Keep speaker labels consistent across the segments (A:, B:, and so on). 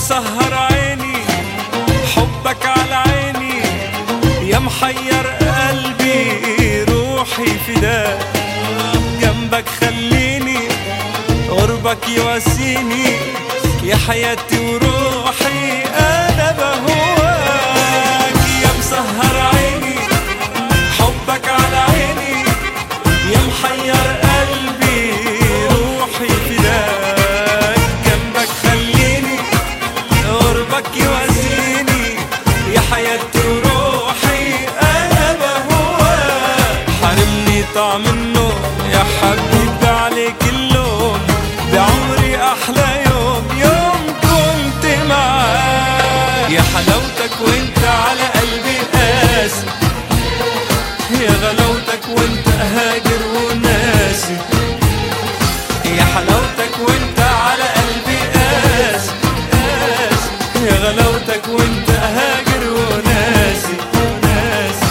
A: مسهر عيني حبك على عيني، يا محير قلبي روحي فداك، جنبك خليني قربك يواسيني، يا حياتي وروحي أنا بهواك. يا مسهر عيني حبك على عيني، يا محير قلبي روحي فداك، جنبك خليني قربك يواسيني، يا حياتي وروحي أنا بهواك. حرمني طعم النوم يا حبيبي عليك اللوم، بعمري أحلى يوم كنت معاك. يا حلاوتك وانت على قلبي قاسي، يا غلاوتك وانت هاجر وناسي، يا حلاوتك وانت على قلبي قاسي قاسي، يا غلاوتك وانت هاجر وناسي ناسي.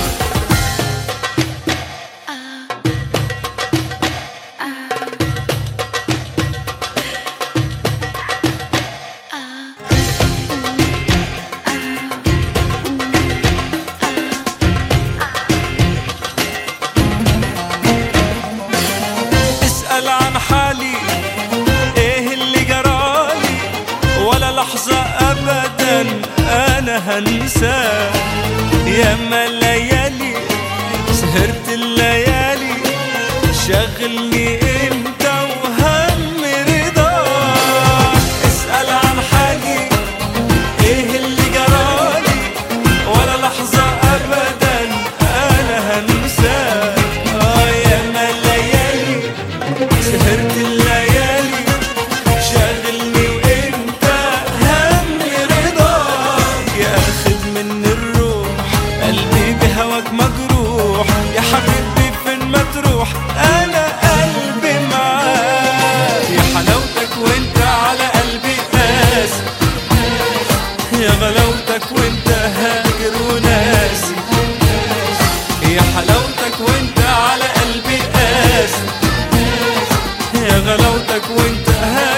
A: اسأل عن حالي ايه اللي جرالي، ولا لحظة ابدا انا هنساه. ياما ليالي سهرت الليالي، شغلني انت وهم رضاك. اسأل عن حالي ايه اللي جرالي، ولا لحظة ابدا انا هنساه. ياما ليالي سهرت الليالي، شاغلني وانت هم رضاك. يا اخد من الروح قلبي بهواك مجروح، يا حبيبي فين ما تروح انا قلبي معاك. يا حلاوتك وانت على قلبي قاسي، يا غلاوتك وانت هاجر وناسي، يا حلاوتك وانت على قلبي قاسي، يا غلاوتك وانت هاجر